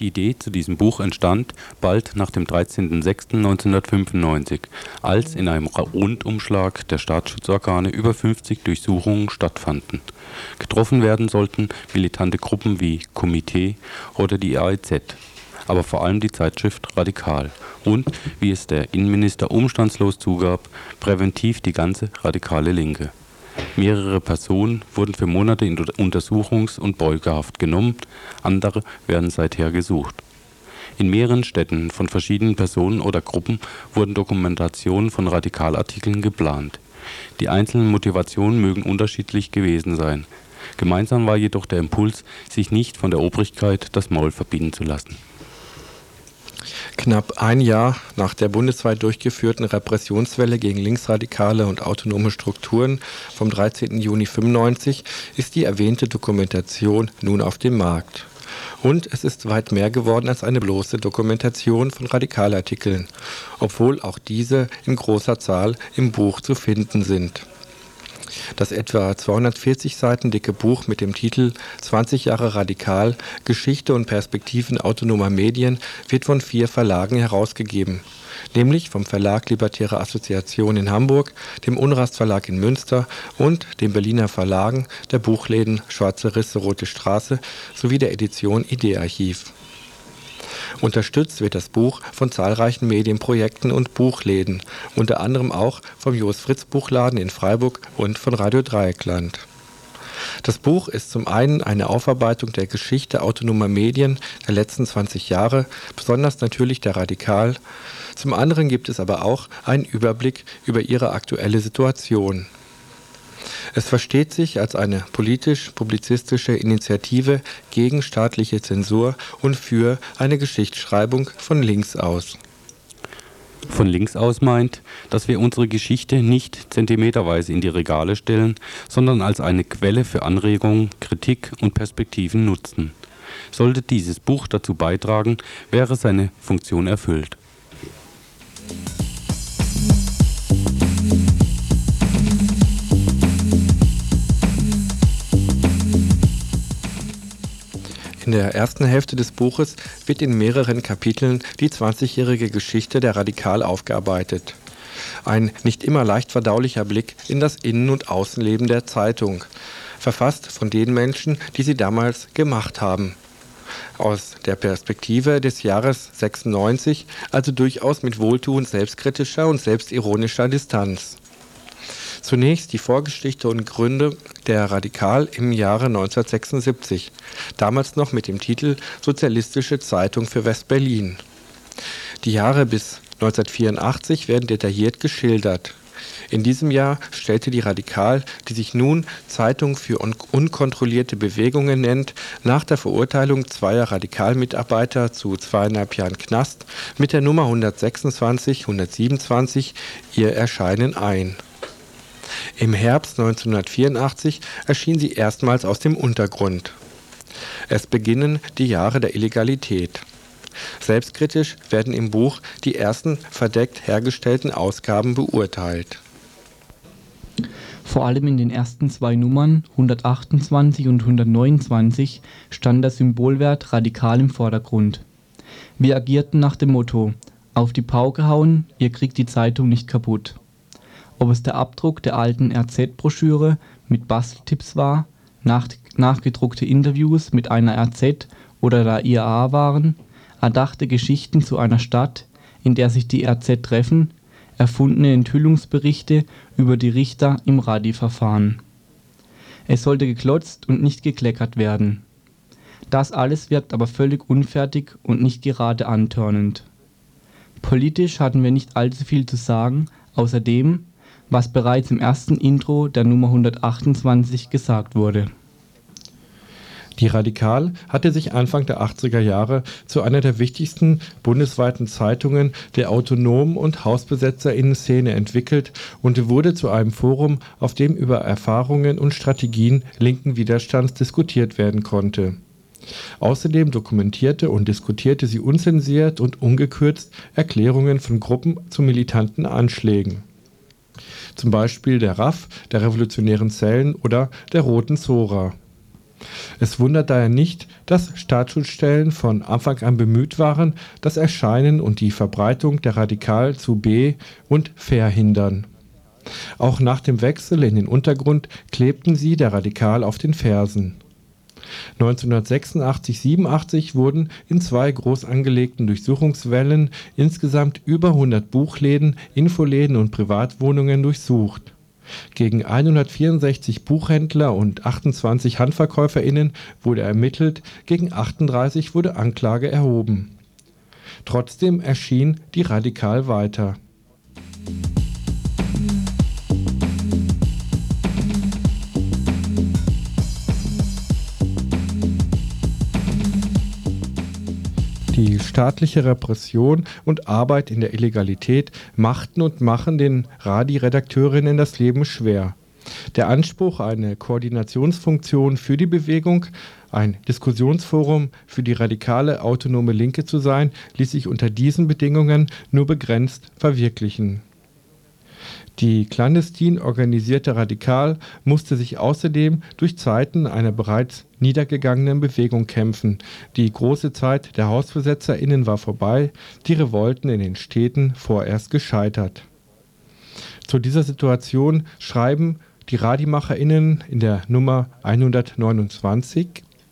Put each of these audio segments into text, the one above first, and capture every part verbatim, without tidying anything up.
Die Idee zu diesem Buch entstand bald nach dem dreizehnten sechsten neunzehnhundertfünfundneunzig, als in einem Rundumschlag der Staatsschutzorgane über fünfzig Durchsuchungen stattfanden. Getroffen werden sollten militante Gruppen wie Komitee oder die A E Z, aber vor allem die Zeitschrift Radikal und, wie es der Innenminister umstandslos zugab, präventiv die ganze radikale Linke. Mehrere Personen wurden für Monate in Untersuchungs- und Beugehaft genommen, andere werden seither gesucht. In mehreren Städten von verschiedenen Personen oder Gruppen wurden Dokumentationen von Radikalartikeln geplant. Die einzelnen Motivationen mögen unterschiedlich gewesen sein. Gemeinsam war jedoch der Impuls, sich nicht von der Obrigkeit das Maul verbieten zu lassen. Knapp ein Jahr nach der bundesweit durchgeführten Repressionswelle gegen Linksradikale und autonome Strukturen vom dreizehnten Juni fünfundneunzig ist die erwähnte Dokumentation nun auf dem Markt. Und es ist weit mehr geworden als eine bloße Dokumentation von Radikalartikeln, obwohl auch diese in großer Zahl im Buch zu finden sind. Das etwa zweihundertvierzig Seiten dicke Buch mit dem Titel zwanzig Jahre Radikal – Geschichte und Perspektiven autonomer Medien wird von vier Verlagen herausgegeben, nämlich vom Verlag Libertäre Assoziation in Hamburg, dem Unrast Verlag in Münster und den Berliner Verlagen der Buchläden Schwarze Risse, Rote Straße sowie der Edition Idee-Archiv. Unterstützt wird das Buch von zahlreichen Medienprojekten und Buchläden, unter anderem auch vom Jos Fritz Buchladen in Freiburg und von Radio Dreieckland. Das Buch ist zum einen eine Aufarbeitung der Geschichte autonomer Medien der letzten zwanzig Jahre, besonders natürlich der Radikal. Zum anderen gibt es aber auch einen Überblick über ihre aktuelle Situation. Es versteht sich als eine politisch-publizistische Initiative gegen staatliche Zensur und für eine Geschichtsschreibung von links aus. Von links aus meint, dass wir unsere Geschichte nicht zentimeterweise in die Regale stellen, sondern als eine Quelle für Anregungen, Kritik und Perspektiven nutzen. Sollte dieses Buch dazu beitragen, wäre seine Funktion erfüllt. In der ersten Hälfte des Buches wird in mehreren Kapiteln die zwanzigjährige Geschichte der Radikal aufgearbeitet. Ein nicht immer leicht verdaulicher Blick in das Innen- und Außenleben der Zeitung, verfasst von den Menschen, die sie damals gemacht haben. Aus der Perspektive des Jahres sechsundneunzig, also durchaus mit wohltuend selbstkritischer und selbstironischer Distanz. Zunächst die Vorgeschichte und Gründe der Radikal im Jahre neunzehnhundertsechsundsiebzig, damals noch mit dem Titel Sozialistische Zeitung für West-Berlin. Die Jahre bis neunzehnhundertvierundachtzig werden detailliert geschildert. In diesem Jahr stellte die Radikal, die sich nun Zeitung für un- unkontrollierte Bewegungen nennt, nach der Verurteilung zweier Radikalmitarbeiter zu zweieinhalb Jahren Knast mit der Nummer hundertsechsundzwanzig hundertsiebenundzwanzig ihr Erscheinen ein. Im Herbst neunzehnhundertvierundachtzig erschien sie erstmals aus dem Untergrund. Es beginnen die Jahre der Illegalität. Selbstkritisch werden im Buch die ersten verdeckt hergestellten Ausgaben beurteilt. Vor allem in den ersten zwei Nummern, hundertachtundzwanzig und hundertneunundzwanzig, stand der Symbolwert radikal im Vordergrund. Wir agierten nach dem Motto: Auf die Pauke hauen, ihr kriegt die Zeitung nicht kaputt. Ob es der Abdruck der alten R Z-Broschüre mit Basteltipps war, nach, nachgedruckte Interviews mit einer R Z oder der I A A waren, erdachte Geschichten zu einer Stadt, in der sich die R Z treffen, erfundene Enthüllungsberichte über die Richter im Radi-Verfahren. Es sollte geklotzt und nicht gekleckert werden. Das alles wirkt aber völlig unfertig und nicht gerade antörnend. Politisch hatten wir nicht allzu viel zu sagen, außer dem, was bereits im ersten Intro der Nummer hundertachtundzwanzig gesagt wurde. Die Radikal hatte sich Anfang der achtziger Jahre zu einer der wichtigsten bundesweiten Zeitungen der Autonomen- und HausbesetzerInnen-Szene entwickelt und wurde zu einem Forum, auf dem über Erfahrungen und Strategien linken Widerstands diskutiert werden konnte. Außerdem dokumentierte und diskutierte sie unzensiert und ungekürzt Erklärungen von Gruppen zu militanten Anschlägen. Zum Beispiel der R A F, der Revolutionären Zellen oder der Roten Zora. Es wundert daher nicht, dass Staatsschutzstellen von Anfang an bemüht waren, das Erscheinen und die Verbreitung der Radikal zu be- und verhindern. Auch nach dem Wechsel in den Untergrund klebten sie der Radikal auf den Fersen. neunzehnhundertsechsundachtzig siebenundachtzig wurden in zwei groß angelegten Durchsuchungswellen insgesamt über hundert Buchläden, Infoläden und Privatwohnungen durchsucht. Gegen hundertvierundsechzig Buchhändler und achtundzwanzig HandverkäuferInnen wurde ermittelt, gegen achtunddreißig wurde Anklage erhoben. Trotzdem erschien die Radikal weiter. Die staatliche Repression und Arbeit in der Illegalität machten und machen den Radi-Redakteurinnen das Leben schwer. Der Anspruch, eine Koordinationsfunktion für die Bewegung, ein Diskussionsforum für die radikale autonome Linke zu sein, ließ sich unter diesen Bedingungen nur begrenzt verwirklichen. Die clandestin organisierte Radikal musste sich außerdem durch Zeiten einer bereits niedergegangenen Bewegung kämpfen. Die große Zeit der HausbesetzerInnen war vorbei, die Revolten in den Städten vorerst gescheitert. Zu dieser Situation schreiben die RadimacherInnen in der Nummer hundertneunundzwanzig: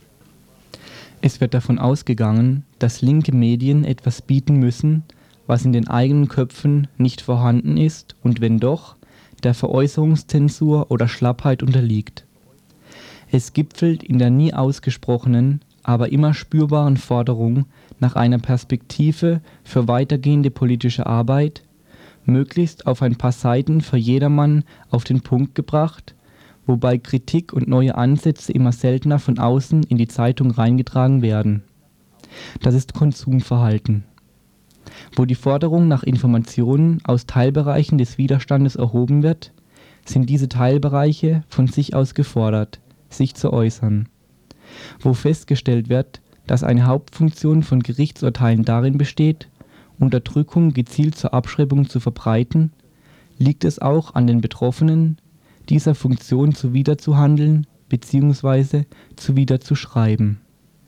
Es wird davon ausgegangen, dass linke Medien etwas bieten müssen, was in den eigenen Köpfen nicht vorhanden ist und wenn doch, der Veräußerungszensur oder Schlappheit unterliegt. Es gipfelt in der nie ausgesprochenen, aber immer spürbaren Forderung nach einer Perspektive für weitergehende politische Arbeit, möglichst auf ein paar Seiten für jedermann auf den Punkt gebracht, wobei Kritik und neue Ansätze immer seltener von außen in die Zeitung reingetragen werden. Das ist Konsumverhalten. Wo die Forderung nach Informationen aus Teilbereichen des Widerstandes erhoben wird, sind diese Teilbereiche von sich aus gefordert, sich zu äußern. Wo festgestellt wird, dass eine Hauptfunktion von Gerichtsurteilen darin besteht, Unterdrückung gezielt zur Abschreibung zu verbreiten, liegt es auch an den Betroffenen, dieser Funktion zuwiderzuhandeln bzw. zuwiderzuschreiben.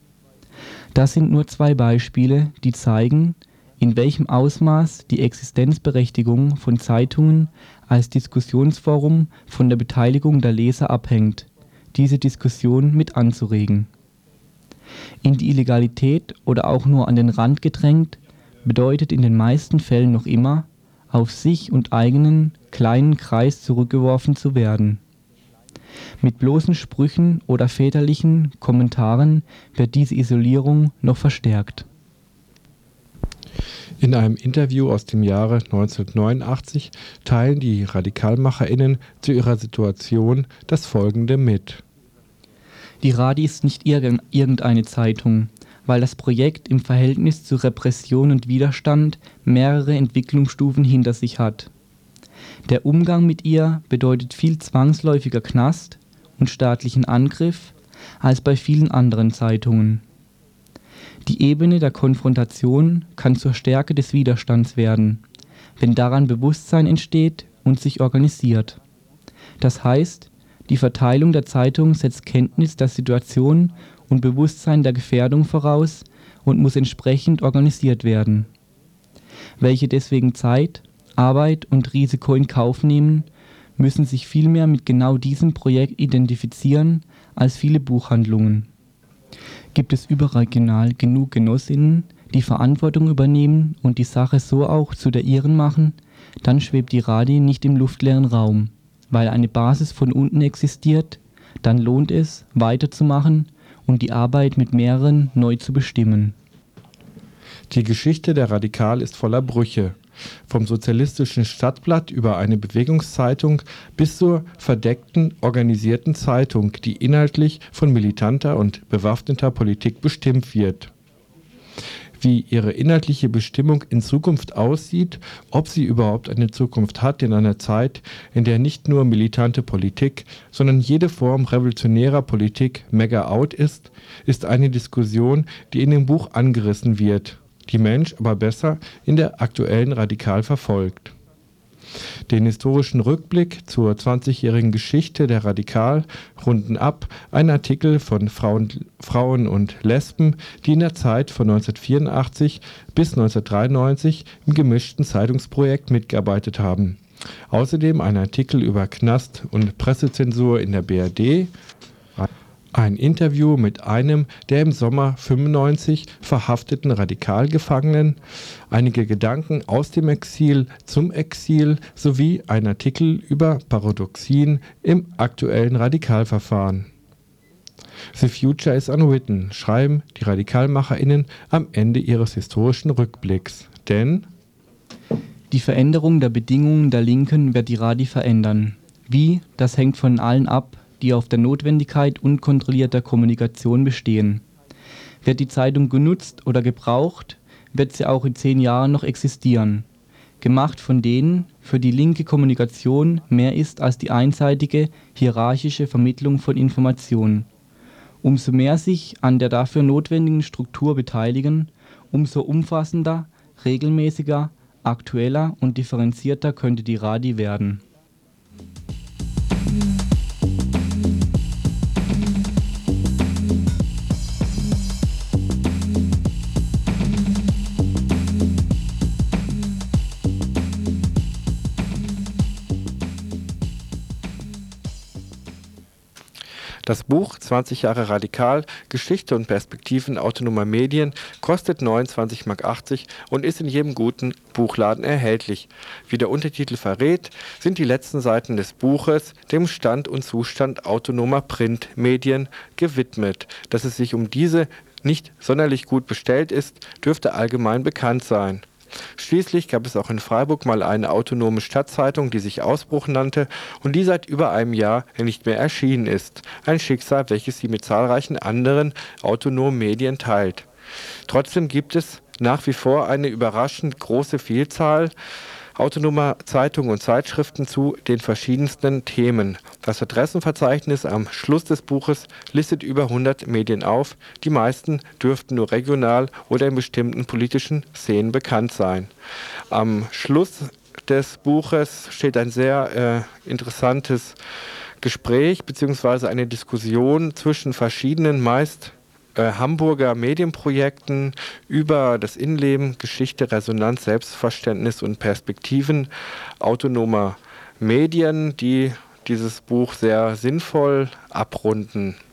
Das sind nur zwei Beispiele, die zeigen, in welchem Ausmaß die Existenzberechtigung von Zeitungen als Diskussionsforum von der Beteiligung der Leser abhängt, diese Diskussion mit anzuregen. In die Illegalität oder auch nur an den Rand gedrängt, bedeutet in den meisten Fällen noch immer, auf sich und eigenen kleinen Kreis zurückgeworfen zu werden. Mit bloßen Sprüchen oder väterlichen Kommentaren wird diese Isolierung noch verstärkt. In einem Interview aus dem Jahre neunzehnhundertneunundachtzig teilen die RadikalmacherInnen zu ihrer Situation das Folgende mit. Die Radi ist nicht irgendeine Zeitung, weil das Projekt im Verhältnis zu Repression und Widerstand mehrere Entwicklungsstufen hinter sich hat. Der Umgang mit ihr bedeutet viel zwangsläufiger Knast und staatlichen Angriff als bei vielen anderen Zeitungen. Die Ebene der Konfrontation kann zur Stärke des Widerstands werden, wenn daran Bewusstsein entsteht und sich organisiert. Das heißt, die Verteilung der Zeitung setzt Kenntnis der Situation und Bewusstsein der Gefährdung voraus und muss entsprechend organisiert werden. Welche deswegen Zeit, Arbeit und Risiko in Kauf nehmen, müssen sich vielmehr mit genau diesem Projekt identifizieren als viele Buchhandlungen. Gibt es überregional genug Genossinnen, die Verantwortung übernehmen und die Sache so auch zu der ihren machen, dann schwebt die Radi nicht im luftleeren Raum. Weil eine Basis von unten existiert, dann lohnt es, weiterzumachen und die Arbeit mit mehreren neu zu bestimmen. Die Geschichte der Radikal ist voller Brüche. Vom sozialistischen Stadtblatt über eine Bewegungszeitung bis zur verdeckten, organisierten Zeitung, die inhaltlich von militanter und bewaffneter Politik bestimmt wird. Wie ihre inhaltliche Bestimmung in Zukunft aussieht, ob sie überhaupt eine Zukunft hat in einer Zeit, in der nicht nur militante Politik, sondern jede Form revolutionärer Politik mega out ist, ist eine Diskussion, die in dem Buch angerissen wird, die Mensch aber besser in der aktuellen Radikal verfolgt. Den historischen Rückblick zur zwanzigjährigen Geschichte der Radikal runden ab ein Artikel von Frauen, Frauen und Lesben, die in der Zeit von neunzehnhundertvierundachtzig bis neunzehnhundertdreiundneunzig im gemischten Zeitungsprojekt mitgearbeitet haben. Außerdem ein Artikel über Knast und Pressezensur in der B R D, ein Interview mit einem der im Sommer fünfundneunzig verhafteten Radikalgefangenen, einige Gedanken aus dem Exil zum Exil sowie ein Artikel über Paradoxien im aktuellen Radikalverfahren. The future is unwritten, schreiben die RadikalmacherInnen am Ende ihres historischen Rückblicks. Denn die Veränderung der Bedingungen der Linken wird die Radi verändern. Wie, das hängt von allen ab, die auf der Notwendigkeit unkontrollierter Kommunikation bestehen. Wird die Zeitung genutzt oder gebraucht, wird sie auch in zehn Jahren noch existieren. Gemacht von denen, für die linke Kommunikation mehr ist als die einseitige, hierarchische Vermittlung von Informationen. Umso mehr sich an der dafür notwendigen Struktur beteiligen, umso umfassender, regelmäßiger, aktueller und differenzierter könnte die Radi werden. Das Buch zwanzig Jahre Radikal, Geschichte und Perspektiven autonomer Medien kostet neunundzwanzig Mark achtzig und ist in jedem guten Buchladen erhältlich. Wie der Untertitel verrät, sind die letzten Seiten des Buches dem Stand und Zustand autonomer Printmedien gewidmet. Dass es sich um diese nicht sonderlich gut bestellt ist, dürfte allgemein bekannt sein. Schließlich gab es auch in Freiburg mal eine autonome Stadtzeitung, die sich Ausbruch nannte und die seit über einem Jahr nicht mehr erschienen ist. Ein Schicksal, welches sie mit zahlreichen anderen autonomen Medien teilt. Trotzdem gibt es nach wie vor eine überraschend große Vielzahl autonomer Zeitungen und Zeitschriften zu den verschiedensten Themen. Das Adressenverzeichnis am Schluss des Buches listet über hundert Medien auf. Die meisten dürften nur regional oder in bestimmten politischen Szenen bekannt sein. Am Schluss des Buches steht ein sehr äh, interessantes Gespräch bzw. eine Diskussion zwischen verschiedenen, meist Hamburger Medienprojekten über das Innenleben, Geschichte, Resonanz, Selbstverständnis und Perspektiven autonomer Medien, die dieses Buch sehr sinnvoll abrunden.